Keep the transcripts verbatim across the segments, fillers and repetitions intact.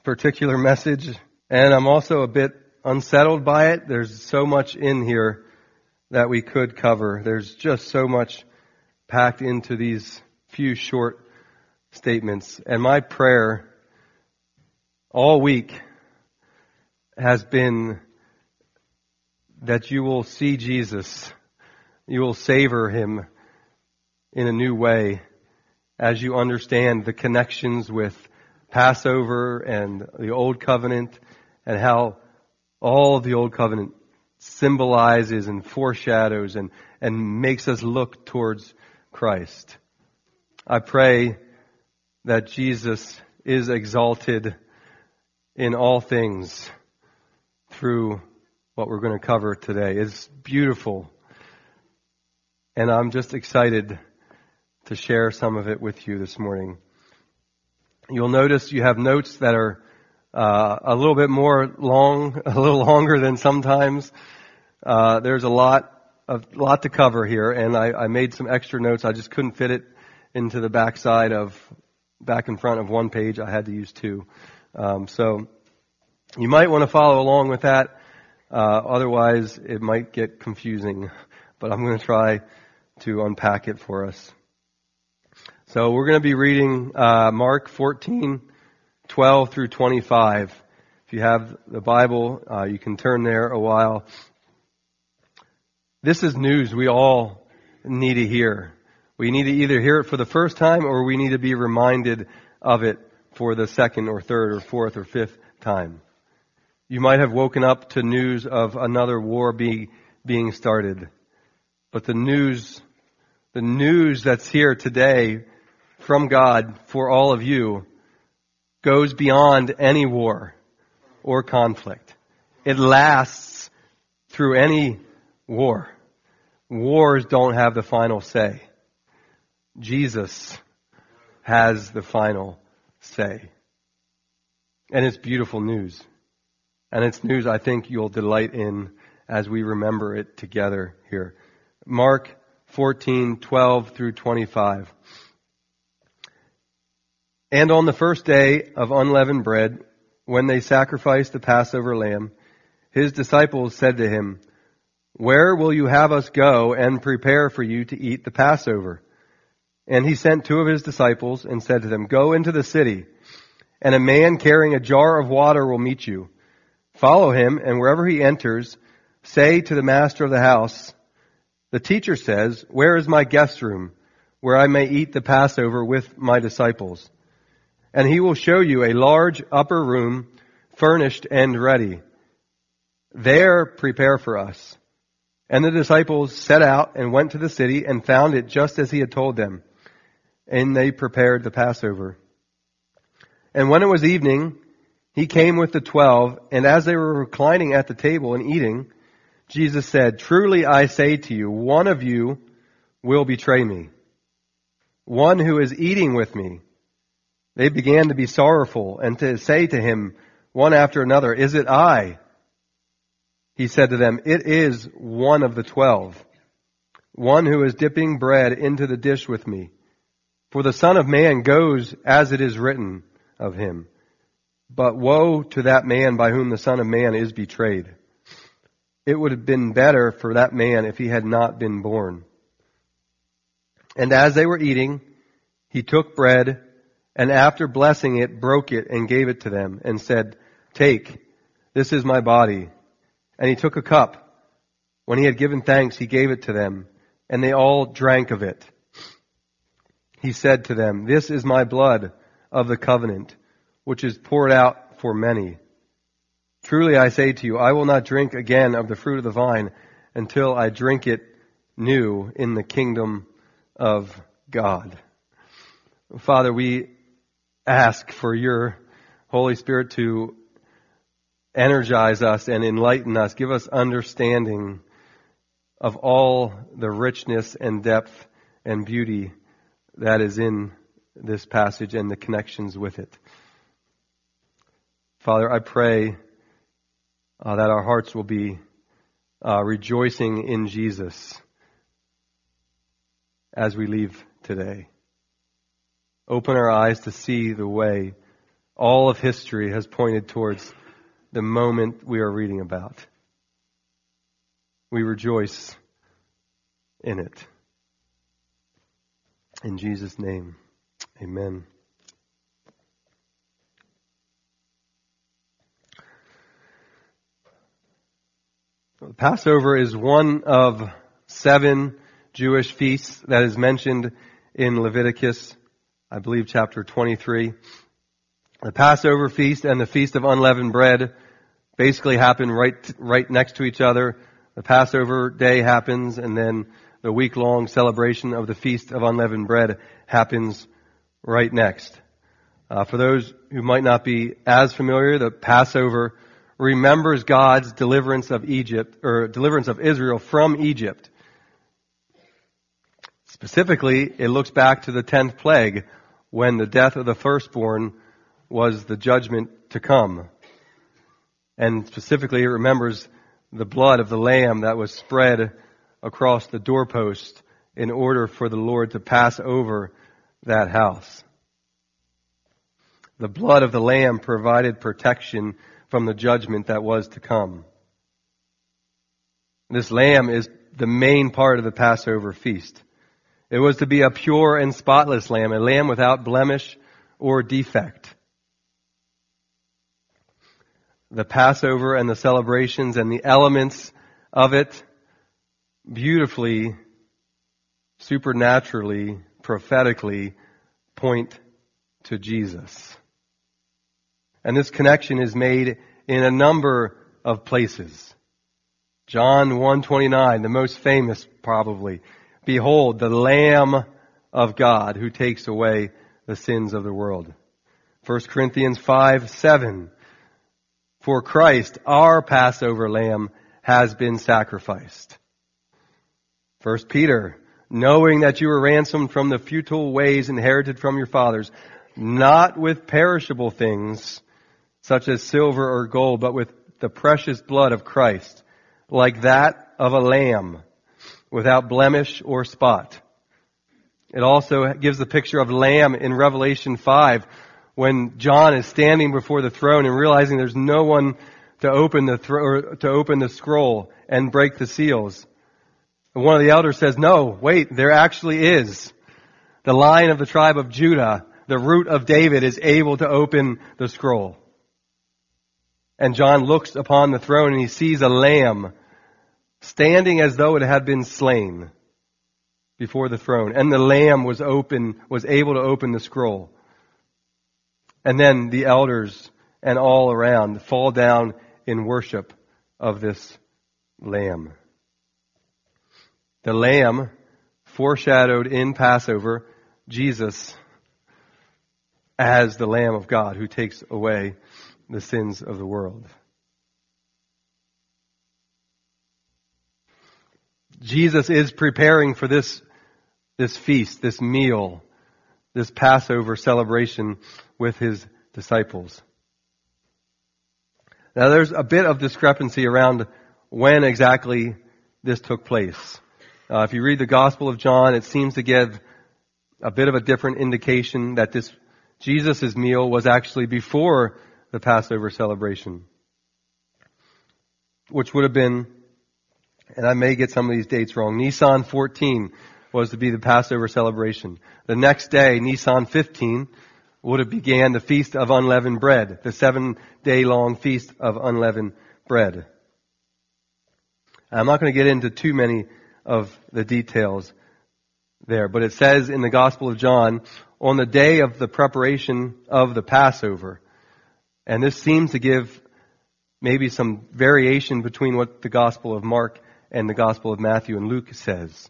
particular message, and I'm also a bit unsettled by it. There's so much in here that we could cover. There's just so much packed into these few short statements. And my prayer all week has been that you will see Jesus, you will savor Him in a new way as you understand the connections with Passover and the Old Covenant and how all of the Old Covenant symbolizes and foreshadows and, and makes us look towards Christ. I pray that Jesus is exalted in all things through what we're going to cover today. It's beautiful. And I'm just excited to share some of it with you this morning. You'll notice you have notes that are uh, a little bit more long, a little longer than sometimes. Uh, there's a lot, a lot to cover here, and I, I made some extra notes. I just couldn't fit it into the back side of, back in front of one page. I had to use two. Um, so you might want to follow along with that. Uh, otherwise, it might get confusing, but I'm going to try to unpack it for us. So we're going to be reading uh, Mark fourteen, twelve through twenty-five. If you have the Bible, uh, you can turn there a while. This is news we all need to hear. We need to either hear it for the first time or we need to be reminded of it for the second or third or fourth or fifth time. You might have woken up to news of another war be, being started. But the news, the news that's here today from God for all of you goes beyond any war or conflict. It lasts through any war. Wars don't have the final say. Jesus has the final say. And it's beautiful news. And it's news I think you'll delight in as we remember it together here. Mark fourteen, twelve through twenty-five. And on the first day of unleavened bread, when they sacrificed the Passover lamb, His disciples said to Him, "Where will you have us go and prepare for you to eat the Passover?" And He sent two of His disciples and said to them, "Go into the city, and a man carrying a jar of water will meet you. Follow him, and wherever he enters, say to the master of the house, 'The teacher says, where is my guest room, where I may eat the Passover with my disciples?' And he will show you a large upper room, furnished and ready. There prepare for us." And the disciples set out and went to the city and found it just as He had told them. And they prepared the Passover. And when it was evening, He came with the twelve, and as they were reclining at the table and eating, Jesus said, "Truly I say to you, one of you will betray me, one who is eating with me." They began to be sorrowful and to say to Him one after another, "Is it I?" He said to them, "It is one of the twelve, one who is dipping bread into the dish with me. For the Son of Man goes as it is written of Him. But woe to that man by whom the Son of Man is betrayed. It would have been better for that man if he had not been born." And as they were eating, He took bread, and after blessing it, broke it and gave it to them, and said, "Take, this is my body." And He took a cup. When He had given thanks, He gave it to them, and they all drank of it. He said to them, "This is my blood of the covenant, which is poured out for many. Truly I say to you, I will not drink again of the fruit of the vine until I drink it new in the kingdom of God." Father, we ask for Your Holy Spirit to energize us and enlighten us. Give us understanding of all the richness and depth and beauty that is in this passage and the connections with it. Father, I pray uh, that our hearts will be uh, rejoicing in Jesus as we leave today. Open our eyes to see the way All of history has pointed towards the moment we are reading about. We rejoice in it. In Jesus' name, amen. Passover is one of seven Jewish feasts that is mentioned in Leviticus, I believe chapter twenty-three. The Passover feast and the Feast of Unleavened Bread basically happen right, right next to each other. The Passover day happens, and then the week-long celebration of the Feast of Unleavened Bread happens right next. Uh, for those who might not be as familiar, the Passover remembers God's deliverance of Egypt, or deliverance of Israel from Egypt. Specifically, it looks back to the tenth plague, when the death of the firstborn was the judgment to come. And specifically, it remembers the blood of the lamb that was spread across the doorpost in order for the Lord to pass over that house. The blood of the lamb provided protection from the judgment that was to come. This lamb is the main part of the Passover feast. It was to be a pure and spotless lamb, a lamb without blemish or defect. The Passover and the celebrations and the elements of it beautifully, supernaturally, prophetically point to Jesus. And this connection is made in a number of places. John one twenty-nine, the most famous probably. Behold, the Lamb of God who takes away the sins of the world. First Corinthians five seven. For Christ, our Passover lamb, has been sacrificed. First Peter, knowing that you were ransomed from the futile ways inherited from your fathers, not with perishable things, such as silver or gold, but with the precious blood of Christ, like that of a lamb, without blemish or spot. It also gives the picture of lamb in Revelation five, when John is standing before the throne and realizing there's no one to open the thro- or to open the scroll and break the seals. And one of the elders says, "No, wait, there actually is. The Lion of the tribe of Judah, the root of David, is able to open the scroll." And John looks upon the throne and he sees a lamb standing as though it had been slain before the throne. And the lamb was open, was able to open the scroll. And then the elders and all around fall down in worship of this lamb. The lamb foreshadowed in Passover Jesus as the Lamb of God who takes away the sins of the world. Jesus is preparing for this, this feast, this meal, this Passover celebration with his disciples. Now there's a bit of discrepancy around when exactly this took place. Uh, if you read the Gospel of John, it seems to give a bit of a different indication that this Jesus' meal was actually before the Passover celebration, which would have been, and I may get some of these dates wrong, Nisan fourteen was to be the Passover celebration. The next day, Nisan fifteen, would have began the Feast of Unleavened Bread, the seven-day-long Feast of Unleavened Bread. I'm not going to get into too many of the details there, but it says in the Gospel of John, on the day of the preparation of the Passover, and this seems to give maybe some variation between what the Gospel of Mark and the Gospel of Matthew and Luke says.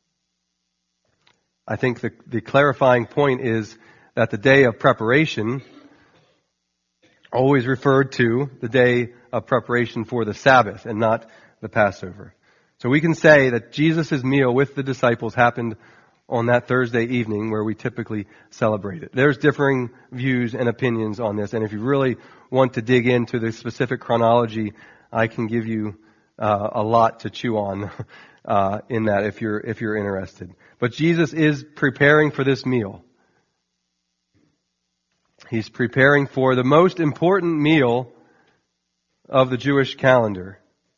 I think the, the clarifying point is that the day of preparation always referred to the day of preparation for the Sabbath and not the Passover. So we can say that Jesus' meal with the disciples happened on that Thursday evening where we typically celebrate it. There's differing views and opinions on this, and if you really want to dig into the specific chronology, I can give you uh, a lot to chew on uh, in that if you're if you're interested. But Jesus is preparing for this meal. He's preparing for the most important meal of the Jewish calendar.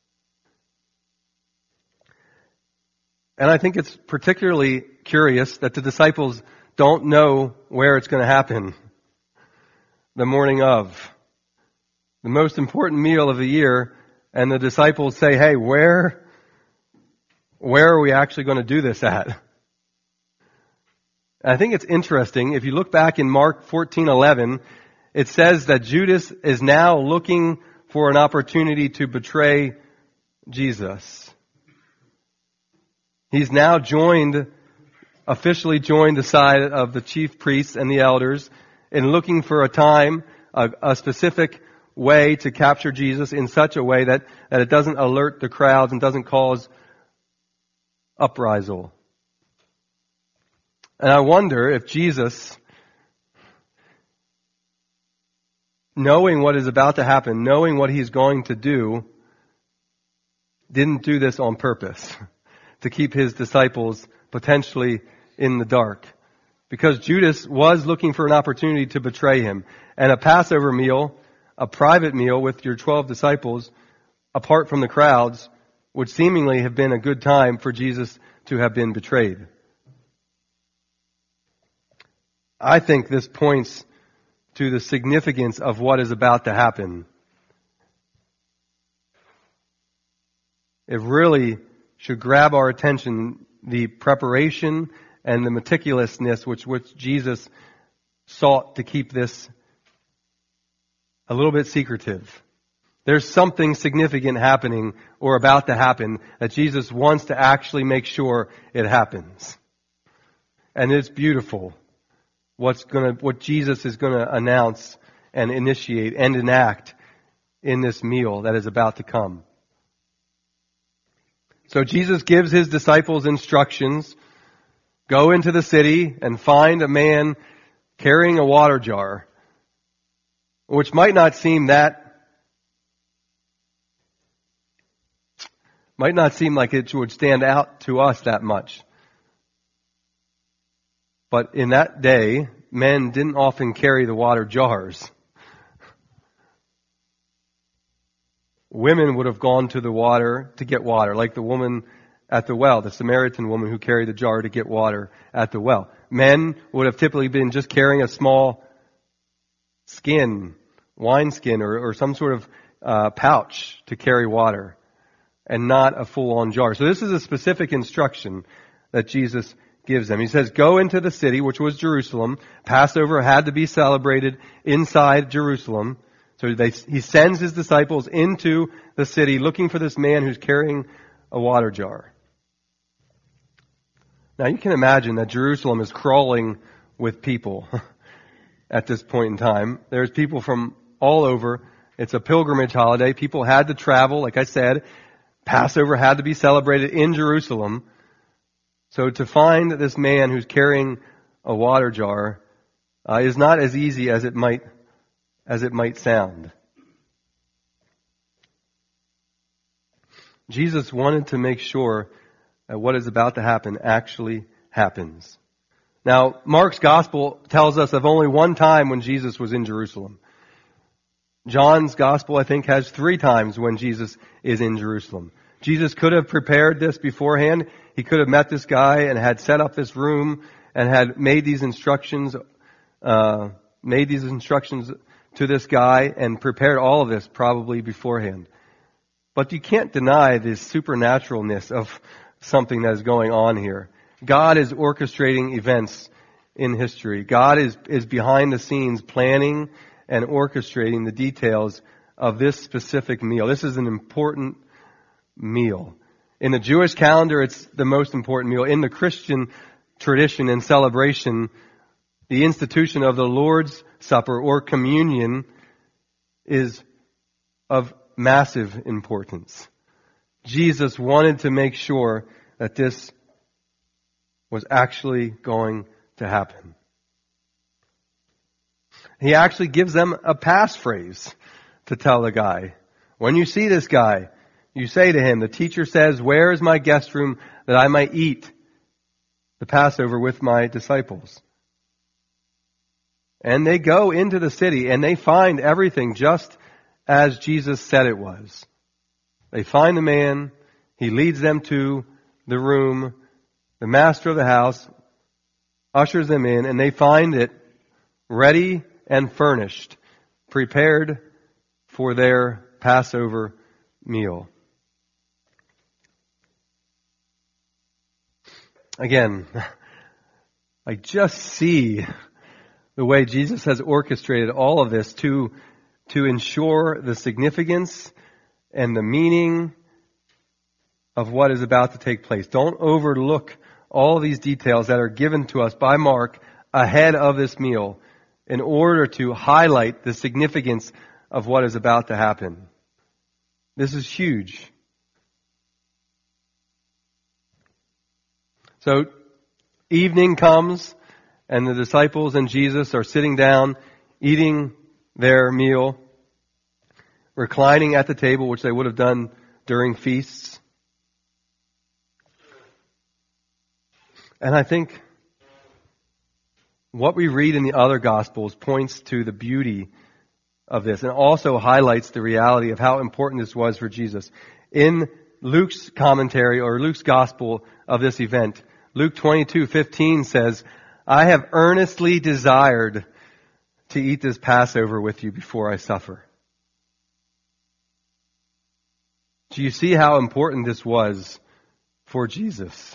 And I think it's particularly curious that the disciples don't know where it's going to happen the morning of the most important meal of the year, and the disciples say, hey, where, where are we actually going to do this at? I think it's interesting. If you look back in Mark fourteen eleven, it says that Judas is now looking for an opportunity to betray Jesus. He's now joined, officially joined the side of the chief priests and the elders in looking for a time, a, a specific way to capture Jesus in such a way that, that it doesn't alert the crowds and doesn't cause uprisal. And I wonder if Jesus, knowing what is about to happen, knowing what he's going to do, didn't do this on purpose to keep his disciples potentially in the dark. Because Judas was looking for an opportunity to betray him. And a Passover meal, a private meal with your twelve disciples, apart from the crowds, would seemingly have been a good time for Jesus to have been betrayed. I think this points to the significance of what is about to happen. It really should grab our attention, the preparation and the meticulousness which, which Jesus sought to keep this a little bit secretive. There's something significant happening or about to happen that Jesus wants to actually make sure it happens. And it's beautiful. What's gonna, what Jesus is gonna announce and initiate and enact in this meal that is about to come. So Jesus gives his disciples instructions. Go into the city and find a man carrying a water jar, which might not seem that, might not seem like it would stand out to us that much. But in that day, men didn't often carry the water jars. Women would have gone to the water to get water, like the woman at the well, the Samaritan woman who carried the jar to get water at the well. Men would have typically been just carrying a small skin, wine skin, or, or some sort of uh, pouch to carry water, and not a full-on jar. So this is a specific instruction that Jesus gives them. He says, go into the city, which was Jerusalem. Passover had to be celebrated inside Jerusalem. So they, he sends his disciples into the city looking for this man who's carrying a water jar. Now you can imagine that Jerusalem is crawling with people at this point in time. There's people from all over. It's a pilgrimage holiday. People had to travel. Like I said, Passover had to be celebrated in Jerusalem. So to find this man who's carrying a water jar uh, is not as easy as it might as it might sound. Jesus wanted to make sure that what is about to happen actually happens. Now, Mark's gospel tells us of only one time when Jesus was in Jerusalem. John's gospel, I think, has three times when Jesus is in Jerusalem. Jesus could have prepared this beforehand. He could have met this guy and had set up this room and had made these instructions, uh, made these instructions to this guy and prepared all of this probably beforehand. But you can't deny the supernaturalness of something that is going on here. God is orchestrating events in history. God is, is behind the scenes planning and orchestrating the details of this specific meal. This is an important meal. In the Jewish calendar, it's the most important meal. In the Christian tradition and celebration, the institution of the Lord's Supper or communion is of massive importance. Jesus wanted to make sure that this was actually going to happen. He actually gives them a passphrase to tell the guy. When you see this guy, you say to him, the teacher says, where is my guest room that I might eat the Passover with my disciples? And they go into the city and they find everything just as Jesus said it was. They find the man. He leads them to the room. The master of the house ushers them in, and they find it ready and furnished, prepared for their Passover meal. Again, I just see the way Jesus has orchestrated all of this to, to ensure the significance and the meaning of what is about to take place. Don't overlook all of these details that are given to us by Mark ahead of this meal in order to highlight the significance of what is about to happen. This is huge. So, evening comes, and the disciples and Jesus are sitting down, eating their meal, reclining at the table, which they would have done during feasts. And I think what we read in the other Gospels points to the beauty of this and also highlights the reality of how important this was for Jesus. In Luke's commentary or Luke's Gospel of this event, Luke twenty-two fifteen says, I have earnestly desired to eat this Passover with you before I suffer. Do you see how important this was for Jesus?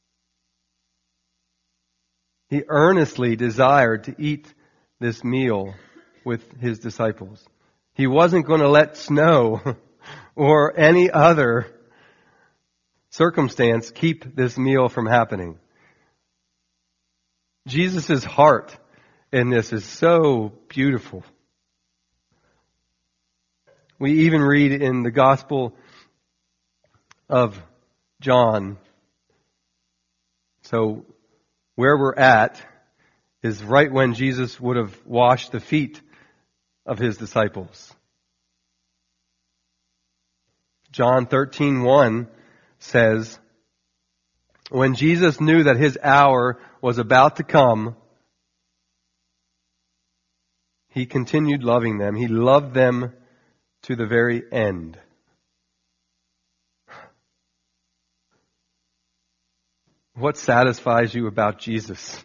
He earnestly desired to eat this meal with his disciples. He wasn't going to let snow or any other circumstance keep this meal from happening. Jesus' heart in this is so beautiful. We even read in the Gospel of John. So where we're at is right when Jesus would have washed the feet of his disciples. John thirteen one says, when Jesus knew that his hour was about to come, he continued loving them. He loved them to the very end. What satisfies you about Jesus?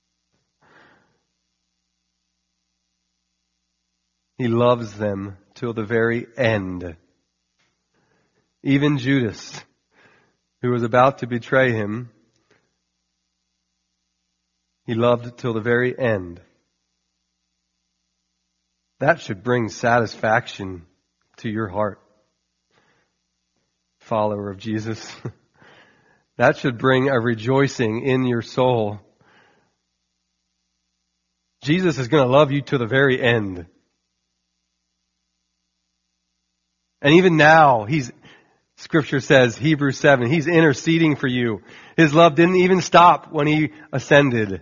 He loves them till the very end. Even Judas, who was about to betray him, he loved till the very end. That should bring satisfaction to your heart, follower of Jesus. That should bring a rejoicing in your soul. Jesus is going to love you to the very end. And even now, he's, Scripture says, Hebrews seven, he's interceding for you. His love didn't even stop when he ascended.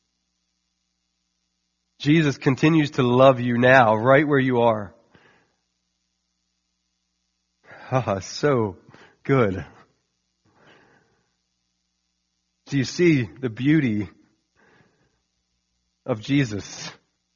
Jesus continues to love you now, right where you are. Ah, so good. Do you see the beauty of Jesus?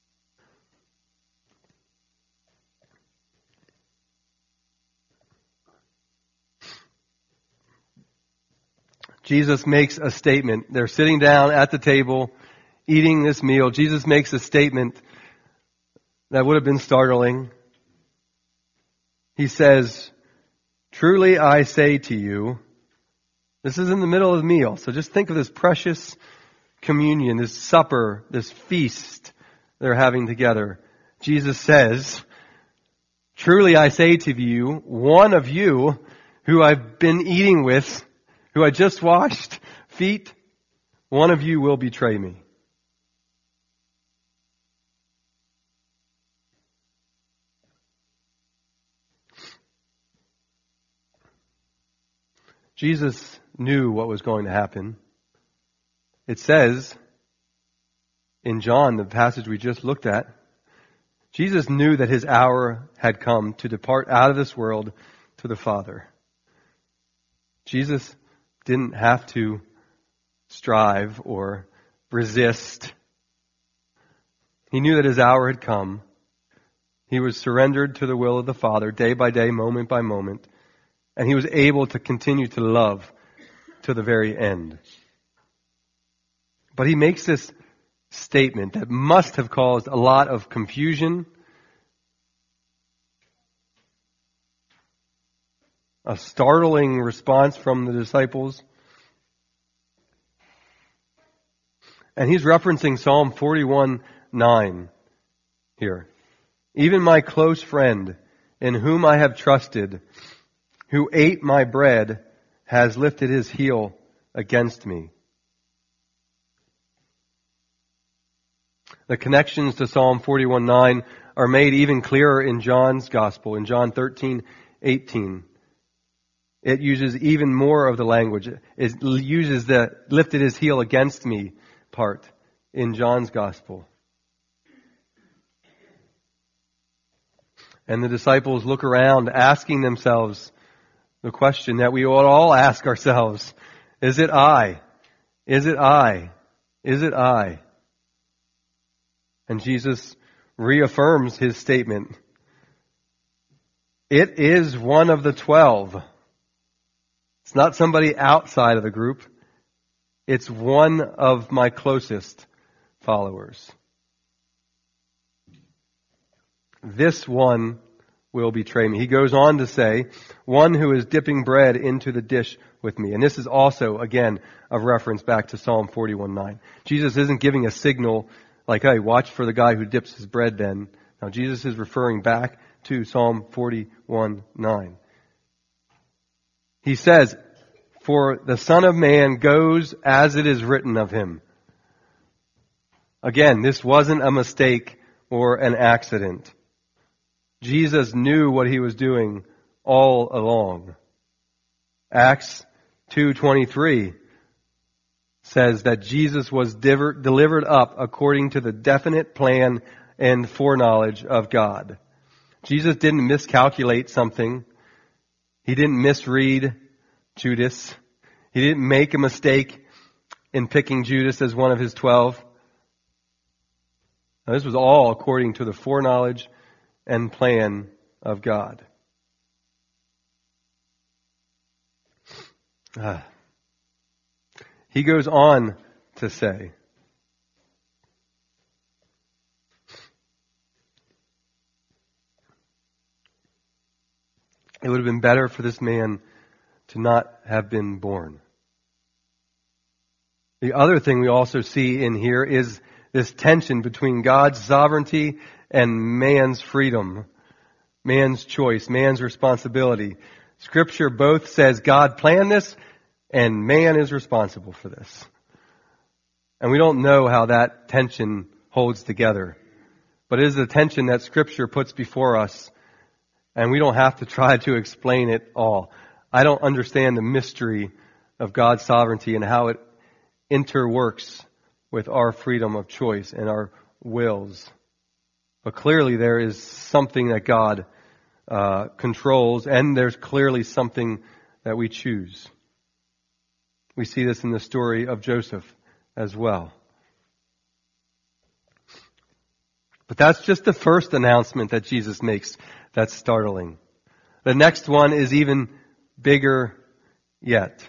Jesus makes a statement. They're sitting down at the table, eating this meal. Jesus makes a statement that would have been startling. He says, truly I say to you, this is in the middle of the meal, so just think of this precious communion, this supper, this feast they're having together. Jesus says, truly I say to you, one of you who I've been eating with, who I just washed feet, one of you will betray me. Jesus knew what was going to happen. It says in John, the passage we just looked at, Jesus knew that his hour had come to depart out of this world to the Father. Jesus didn't have to strive or resist. He knew that his hour had come. He was surrendered to the will of the Father day by day, moment by moment, and he was able to continue to love to the very end. But he makes this statement that must have caused a lot of confusion, a startling response from the disciples. And he's referencing Psalm forty-one nine here. Even my close friend, in whom I have trusted, who ate my bread, has lifted his heel against me. The connections to Psalm forty-one nine are made even clearer in John's Gospel, in John thirteen eighteen. It uses even more of the language. It uses the lifted his heel against me part in John's Gospel. And the disciples look around asking themselves the question that we ought all ask ourselves. Is it I? Is it I? Is it I? And Jesus reaffirms his statement. It is one of the twelve. It's not somebody outside of the group. It's one of my closest followers. This one will betray me. He goes on to say, one who is dipping bread into the dish with me. And this is also, again, a reference back to Psalm forty-one nine. Jesus isn't giving a signal like, hey, watch for the guy who dips his bread then. Now, Jesus is referring back to Psalm forty-one nine. He says, for the Son of Man goes as it is written of him. Again, this wasn't a mistake or an accident. Jesus knew what he was doing all along. Acts two twenty-three says that Jesus was diver- delivered up according to the definite plan and foreknowledge of God. Jesus didn't miscalculate something. He didn't misread Judas. He didn't make a mistake in picking Judas as one of his twelve. Now, this was all according to the foreknowledge and plan of God. Ah. He goes on to say, it would have been better for this man to not have been born. The other thing we also see in here is this tension between God's sovereignty and man's freedom, man's choice, man's responsibility. Scripture both says God planned this and man is responsible for this. And we don't know how that tension holds together. But it is a tension that Scripture puts before us, and we don't have to try to explain it all. I don't understand the mystery of God's sovereignty and how it interworks with our freedom of choice and our wills. But clearly there is something that God uh, controls, and there's clearly something that we choose. We see this in the story of Joseph as well. But that's just the first announcement that Jesus makes that's startling. The next one is even bigger yet.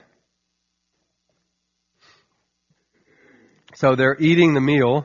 So they're eating the meal.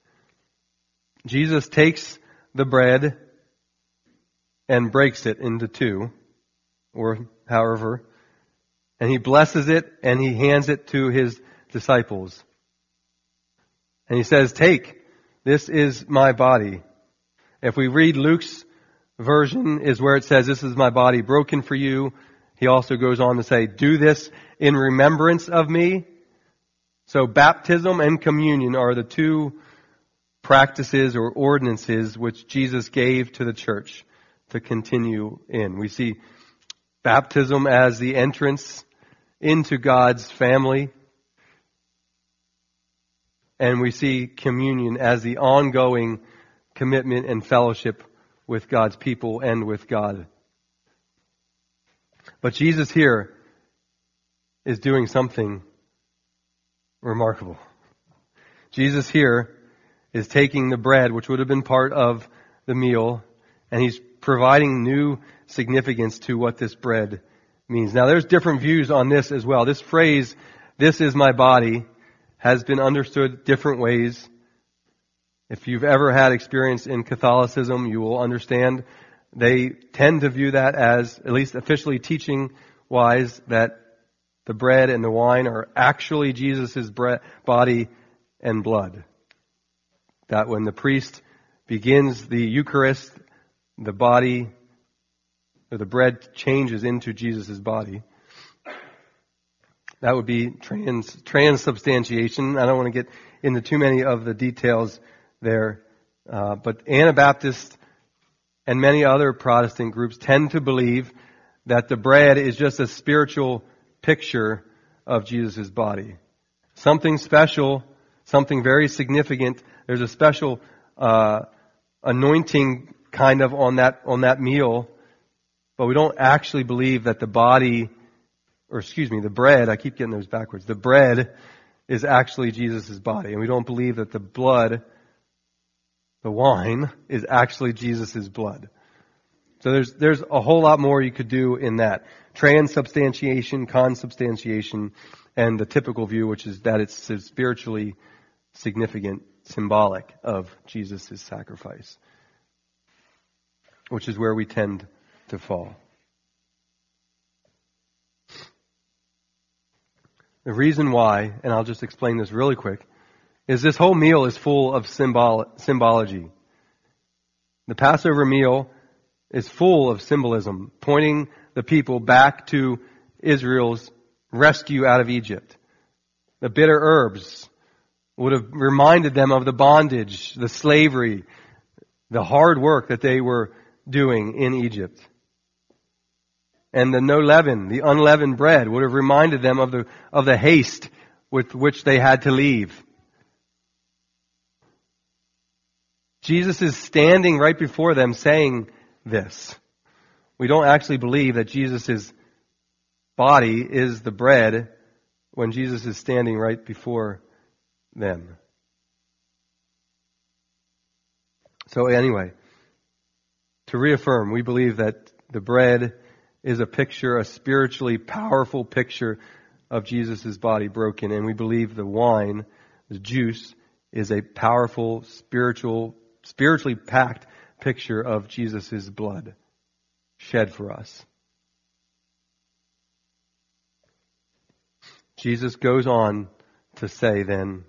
Jesus takes the bread and breaks it into two, or however, and he blesses it and he hands it to his disciples. And he says, take, this is my body. If we read Luke's version is where it says, this is my body broken for you. He also goes on to say, do this in remembrance of me. So baptism and communion are the two practices or ordinances which Jesus gave to the church to continue in. We see baptism as the entrance into God's family, and we see communion as the ongoing commitment and fellowship with God's people and with God. But Jesus here is doing something remarkable. Jesus here is taking the bread, which would have been part of the meal, and he's providing new significance to what this bread means. Now, there's different views on this as well. This phrase, "This is my body," has been understood different ways. If you've ever had experience in Catholicism, you will understand they tend to view that as, at least officially teaching-wise, that the bread and the wine are actually Jesus' bread, body and blood. That when the priest begins the Eucharist, the body or the bread changes into Jesus' body. That would be trans, transubstantiation. I don't want to get into too many of the details there. Uh, but Anabaptists and many other Protestant groups tend to believe that the bread is just a spiritual picture of Jesus' body. Something special, something very significant. There's a special uh, anointing kind of on that on that meal, but we don't actually believe that the body, or excuse me, the bread, I keep getting those backwards, the bread is actually Jesus' body. And we don't believe that the blood, the wine, is actually Jesus' blood. So there's there's a whole lot more you could do in that. Transubstantiation, consubstantiation, and the typical view, which is that it's spiritually significant, symbolic of Jesus' sacrifice, which is where we tend to fall. The reason why, and I'll just explain this really quick, is this whole meal is full of symbol symbology. The Passover meal is full of symbolism, pointing the people back to Israel's rescue out of Egypt. The bitter herbs would have reminded them of the bondage, the slavery, the hard work that they were doing in Egypt. And the no leaven, the unleavened bread, would have reminded them of the of the haste with which they had to leave. Jesus is standing right before them saying this. We don't actually believe that Jesus' body is the bread when Jesus is standing right before them. So anyway, to reaffirm, we believe that the bread is a picture, a spiritually powerful picture of Jesus' body broken. And we believe the wine, the juice, is a powerful, spiritual, spiritually packed picture of Jesus' blood shed for us. Jesus goes on to say then,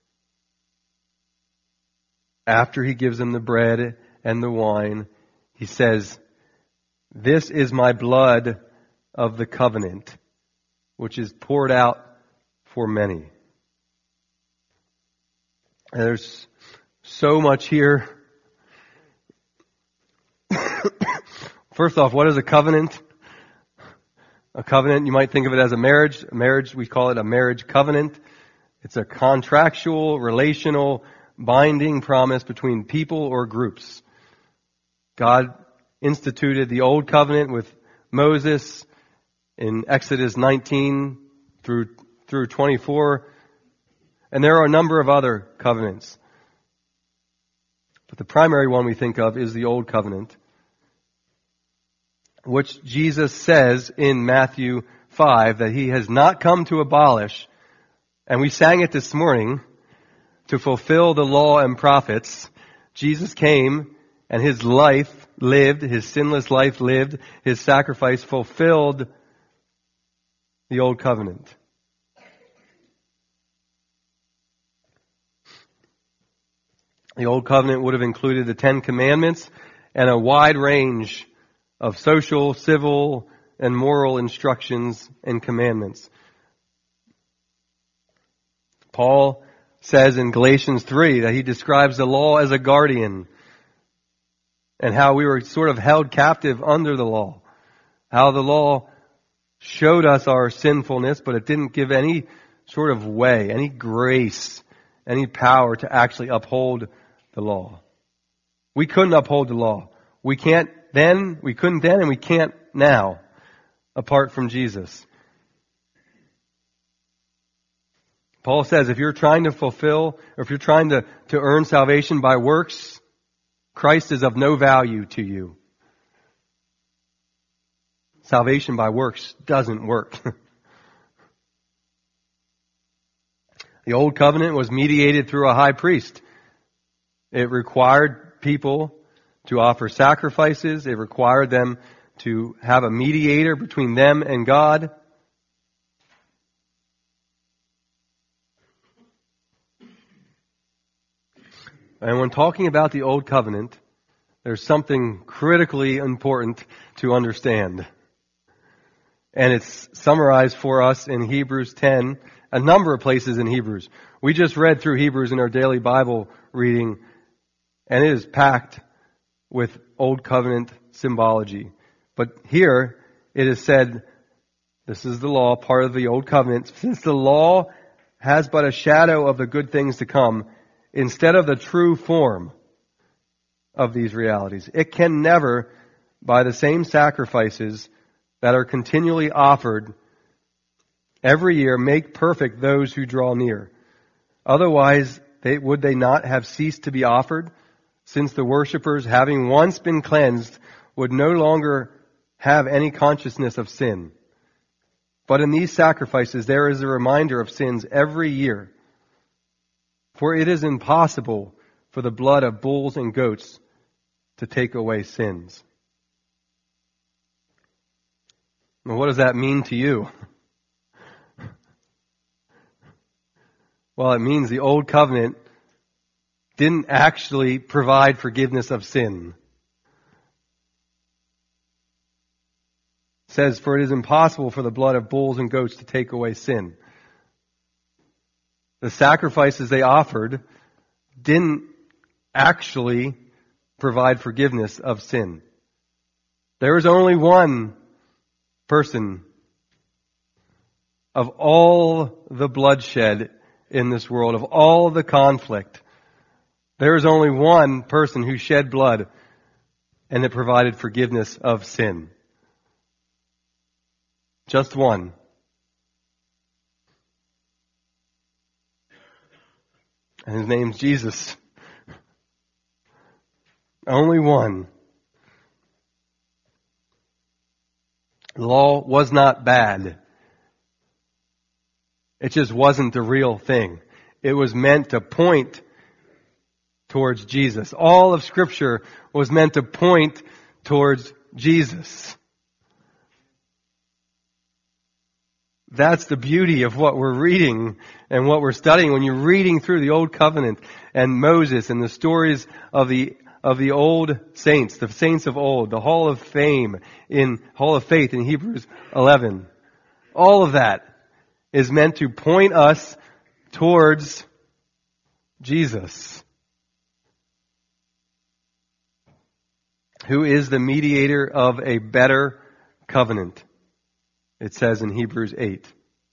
after he gives them the bread and the wine, he says, "This is my blood of the covenant, which is poured out for many." And there's so much here. First off, what is a covenant? A covenant, you might think of it as a marriage. A marriage, we call it a marriage covenant. It's a contractual, relational, binding promise between people or groups. God instituted the old covenant with Moses in Exodus nineteen through through twenty-four. And there are a number of other covenants. But the primary one we think of is the old covenant, which Jesus says in Matthew five that he has not come to abolish, and we sang it this morning, to fulfill the law and prophets. Jesus came and his life lived, his sinless life lived, his sacrifice fulfilled the old covenant. The old covenant would have included the Ten Commandments and a wide range of social, civil, and moral instructions and commandments. Paul says in Galatians three that he describes the law as a guardian, and how we were sort of held captive under the law. How the law showed us our sinfulness, but it didn't give any sort of way, any grace, any power to actually uphold the law. We couldn't uphold the law. We can't then, we couldn't then, and we can't now, apart from Jesus. Paul says if you're trying to fulfill, or if you're trying to, to earn salvation by works, Christ is of no value to you. Salvation by works doesn't work. The old covenant was mediated through a high priest. It required people to offer sacrifices. It required them to have a mediator between them and God. And when talking about the old covenant, there's something critically important to understand. And it's summarized for us in Hebrews ten, a number of places in Hebrews. We just read through Hebrews in our daily Bible reading, and it is packed with Old Covenant symbology. But here it is said, this is the law, part of the Old Covenant. Since the law has but a shadow of the good things to come, instead of the true form of these realities, it can never, by the same sacrifices that are continually offered every year, make perfect those who draw near. Otherwise, they, would they not have ceased to be offered, since the worshippers, having once been cleansed, would no longer have any consciousness of sin. But in these sacrifices there is a reminder of sins every year. For it is impossible for the blood of bulls and goats to take away sins. Well, what does that mean to you? Well, it means the old covenant didn't actually provide forgiveness of sin. It says, for it is impossible for the blood of bulls and goats to take away sin. The sacrifices they offered didn't actually provide forgiveness of sin. There was only one person of all the bloodshed in this world, of all the conflict. There is only one person who shed blood and that provided forgiveness of sin. Just one. And his name's Jesus. Only one. The law was not bad. It just wasn't the real thing. It was meant to point towards Jesus. All of Scripture was meant to point towards Jesus. That's the beauty of what we're reading and what we're studying. When you're reading through the Old Covenant and Moses and the stories of the of the old saints, the saints of old, the Hall of Fame in Hall of Faith in Hebrews eleven. All of that is meant to point us towards Jesus, who is the mediator of a better covenant. It says in Hebrews eight.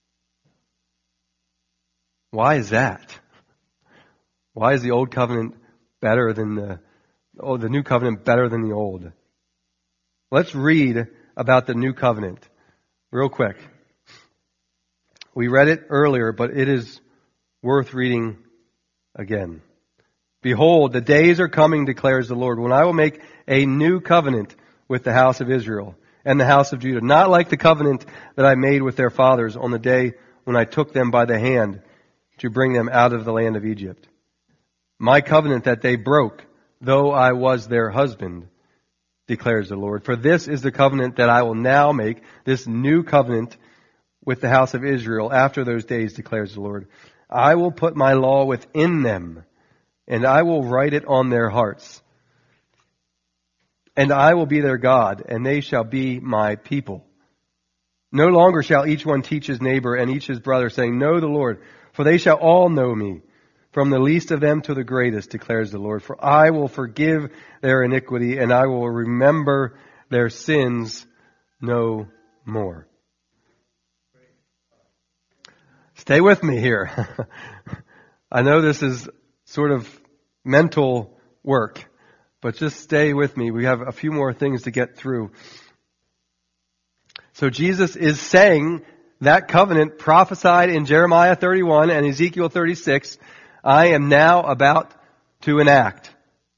Why is that? Why is the old covenant better than the, oh, the new covenant better than the old? Let's read about the new covenant real quick. We read it earlier, but it is worth reading again. Behold, the days are coming, declares the Lord, when I will make a new covenant with the house of Israel and the house of Judah, not like the covenant that I made with their fathers on the day when I took them by the hand to bring them out of the land of Egypt. My covenant that they broke, though I was their husband, declares the Lord. For this is the covenant that I will now make, this new covenant with the house of Israel after those days, declares the Lord. I will put my law within them, and I will write it on their hearts. And I will be their God, and they shall be my people. No longer shall each one teach his neighbor and each his brother, saying, Know the Lord, for they shall all know me, from the least of them to the greatest, declares the Lord. For I will forgive their iniquity, and I will remember their sins no more. Stay with me here. I know this is sort of mental work, but just stay with me. We have a few more things to get through. So Jesus is saying That covenant prophesied in Jeremiah thirty-one and Ezekiel thirty-six, I am now about to enact.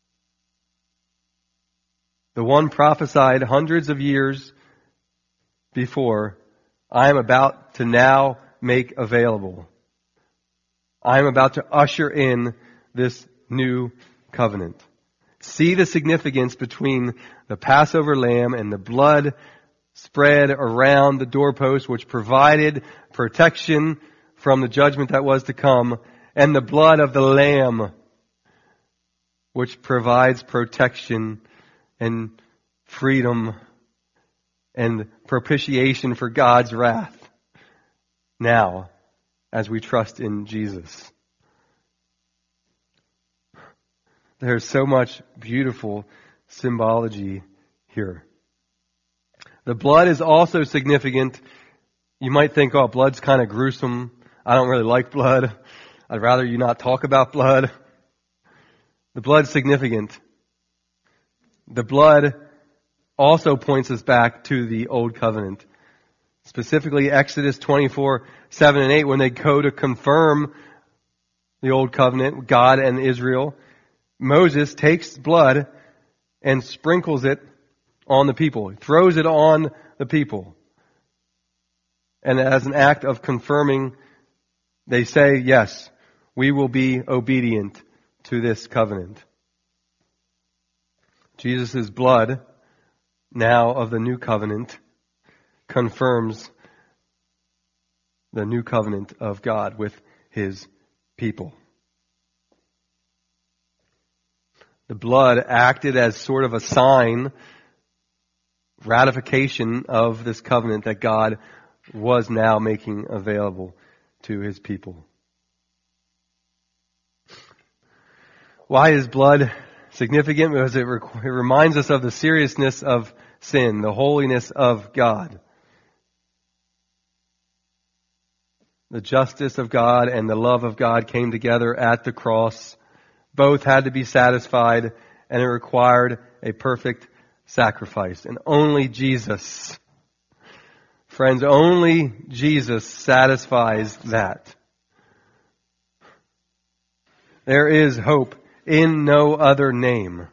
The one prophesied hundreds of years before, I am about to now make available. I am about to usher in this new covenant. See the significance between the Passover lamb and the blood spread around the doorpost, which provided protection from the judgment that was to come, and the blood of the lamb, which provides protection and freedom and propitiation for God's wrath now as we trust in Jesus. There's so much beautiful symbology here. The blood is also significant. You might think, oh, blood's kind of gruesome. I don't really like blood. I'd rather you not talk about blood. The blood's significant. The blood also points us back to the Old Covenant. Specifically Exodus twenty-four, seven and eight, when they go to confirm the Old Covenant, God and Israel, Moses takes blood and sprinkles it on the people. He throws it on the people. And as an act of confirming, they say, yes, we will be obedient to this covenant. Jesus' blood, now of the new covenant, confirms the new covenant of God with His people. The blood acted as sort of a sign, ratification of this covenant that God was now making available to His people. Why is blood significant? Because it, rec- it reminds us of the seriousness of sin, the holiness of God. The justice of God and the love of God came together at the cross. Both had to be satisfied, and it required a perfect sacrifice. And only Jesus, friends, only Jesus satisfies that. There is hope in no other name.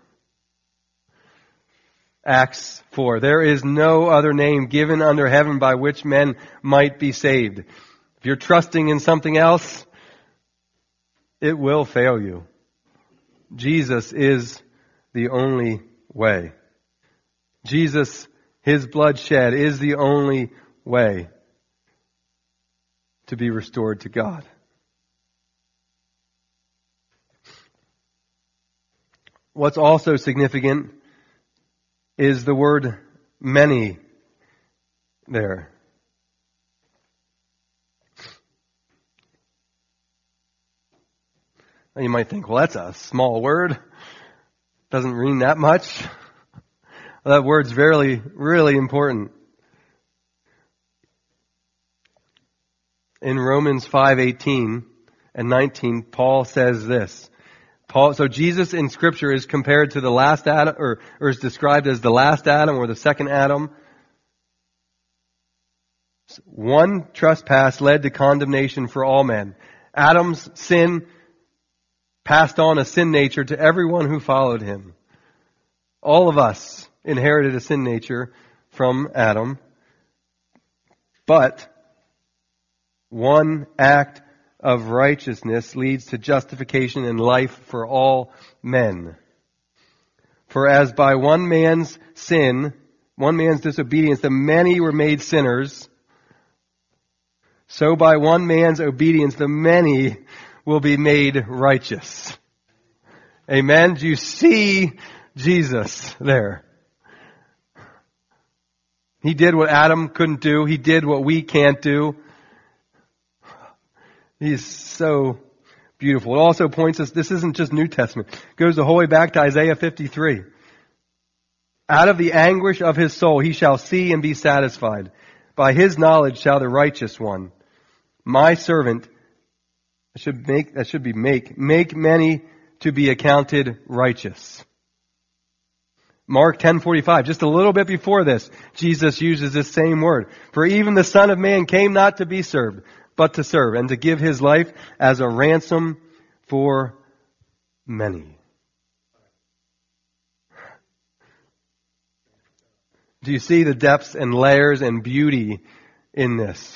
Acts four. There is no other name given under heaven by which men might be saved. If you're trusting in something else, it will fail you. Jesus is the only way. Jesus, His blood shed, is the only way to be restored to God. What's also significant is the word many there. Now you might think, well, that's a small word. Doesn't mean that much. Well, that word's really, really important. In Romans five eighteen and nineteen, Paul says this. Paul, so Jesus in Scripture is compared to the last Adam, or, or is described as the last Adam or the second Adam. One trespass led to condemnation for all men. Adam's sin passed on a sin nature to everyone who followed him. All of us inherited a sin nature from Adam. But one act of righteousness leads to justification and life for all men. For as by one man's sin, one man's disobedience, the many were made sinners, so by one man's obedience, the many will be made righteous. Amen. Do you see Jesus there? He did what Adam couldn't do. He did what we can't do. He's so beautiful. It also points us, this isn't just New Testament. It goes the whole way back to Isaiah fifty-three. Out of the anguish of his soul he shall see and be satisfied. By his knowledge shall the righteous one, my servant, that should make, that should be make, make many to be accounted righteous. Mark ten forty-five, just a little bit before this, Jesus uses this same word. For even the Son of Man came not to be served, but to serve, and to give his life as a ransom for many. Do you see the depths and layers and beauty in this?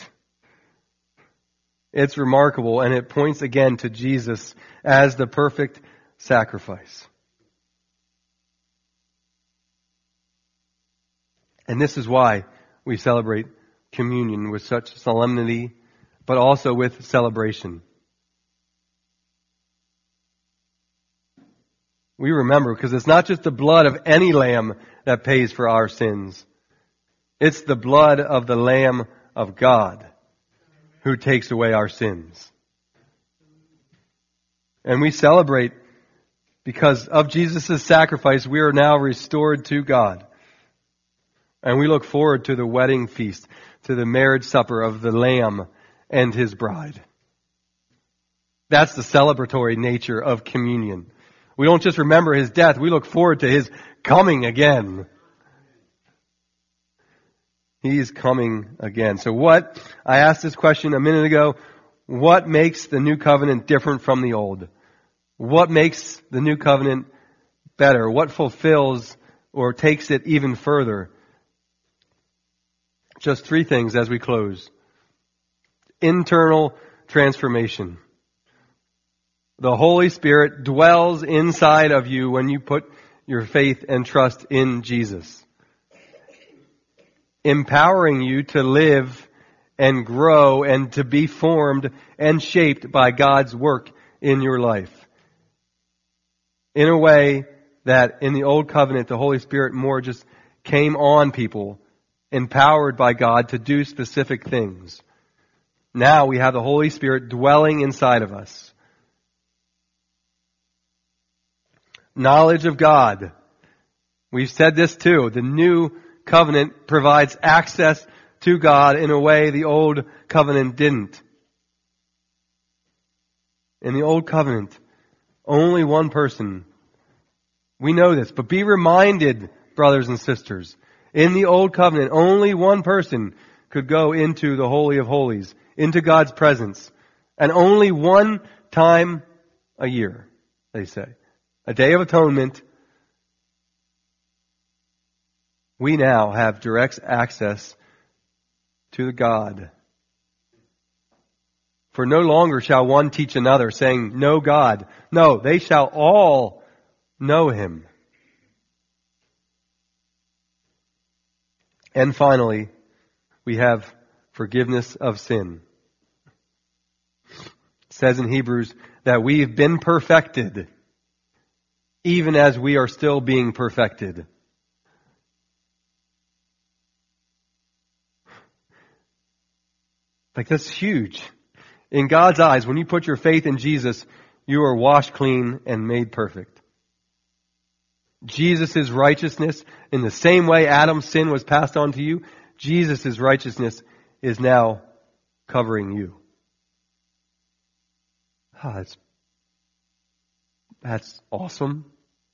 It's remarkable, and it points again to Jesus as the perfect sacrifice. And this is why we celebrate communion with such solemnity, but also with celebration. We remember, because it's not just the blood of any lamb that pays for our sins. It's the blood of the Lamb of God who takes away our sins. And we celebrate because of Jesus' sacrifice, we are now restored to God. And we look forward to the wedding feast, to the marriage supper of the Lamb and His bride. That's the celebratory nature of communion. We don't just remember His death, we look forward to His coming again. He's coming again. So what, I asked this question a minute ago, what makes the new covenant different from the old? What makes the new covenant better? What fulfills or takes it even further? Just three things as we close. Internal transformation. The Holy Spirit dwells inside of you when you put your faith and trust in Jesus, empowering you to live and grow and to be formed and shaped by God's work in your life. In a way that in the Old Covenant, the Holy Spirit more just came on people, empowered by God to do specific things. Now we have the Holy Spirit dwelling inside of us. Knowledge of God. We've said this too. The new covenant provides access to God in a way the old covenant didn't. In the old covenant, only one person. We know this, but be reminded, brothers and sisters, in the old covenant, only one person could go into the Holy of Holies, into God's presence, and only one time a year, they say. A Day of Atonement. We now have direct access to the God. For no longer shall one teach another, saying, know God. No, they shall all know Him. And finally, we have forgiveness of sin. It says in Hebrews that we've been perfected, even as we are still being perfected. Like, that's huge. In God's eyes, when you put your faith in Jesus, you are washed clean and made perfect. Jesus' righteousness, in the same way Adam's sin was passed on to you, Jesus' righteousness is now covering you. Ah, that's, that's awesome.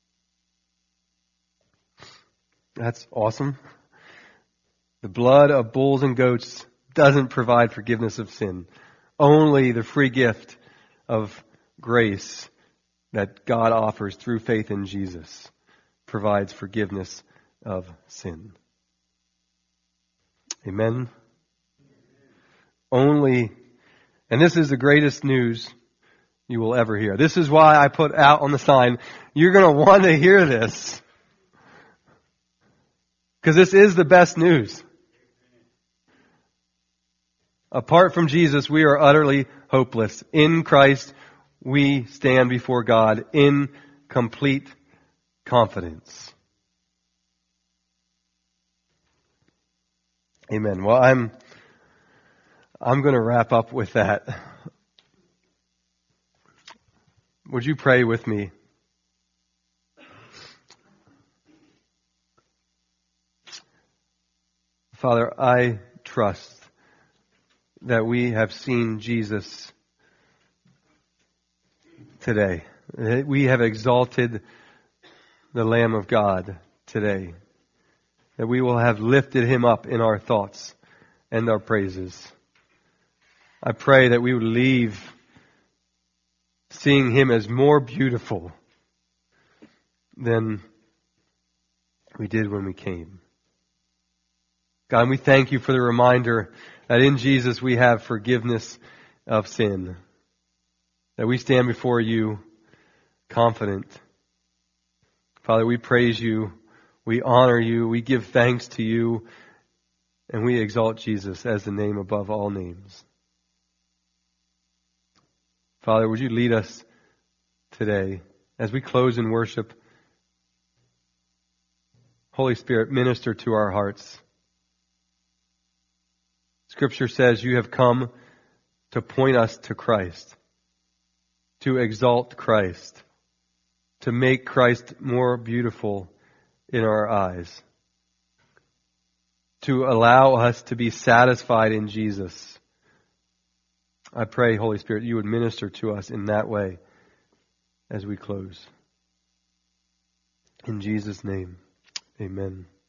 That's awesome. The blood of bulls and goats doesn't provide forgiveness of sin. Only the free gift of grace that God offers through faith in Jesus provides forgiveness of sin. Amen. Only, and this is the greatest news you will ever hear. This is why I put out on the sign, you're going to want to hear this. Because this is the best news. Apart from Jesus, we are utterly hopeless. In Christ, we stand before God in complete confidence. Amen. Well, I'm, I'm going to wrap up with that. Would you pray with me? Father, I trust that we have seen Jesus today. We have exalted the Lamb of God today. today, that we will have lifted him up in our thoughts and our praises. I pray that we would leave seeing him as more beautiful than we did when we came. God, we thank you for the reminder that in Jesus we have forgiveness of sin, that we stand before you confident. Father, we praise you, we honor you, we give thanks to you, and we exalt Jesus as the name above all names. Father, would you lead us today as we close in worship? Holy Spirit, minister to our hearts. Scripture says you have come to point us to Christ, to exalt Christ, to make Christ more beautiful in our eyes, to allow us to be satisfied in Jesus. I pray, Holy Spirit, you would minister to us in that way as we close. In Jesus' name, amen.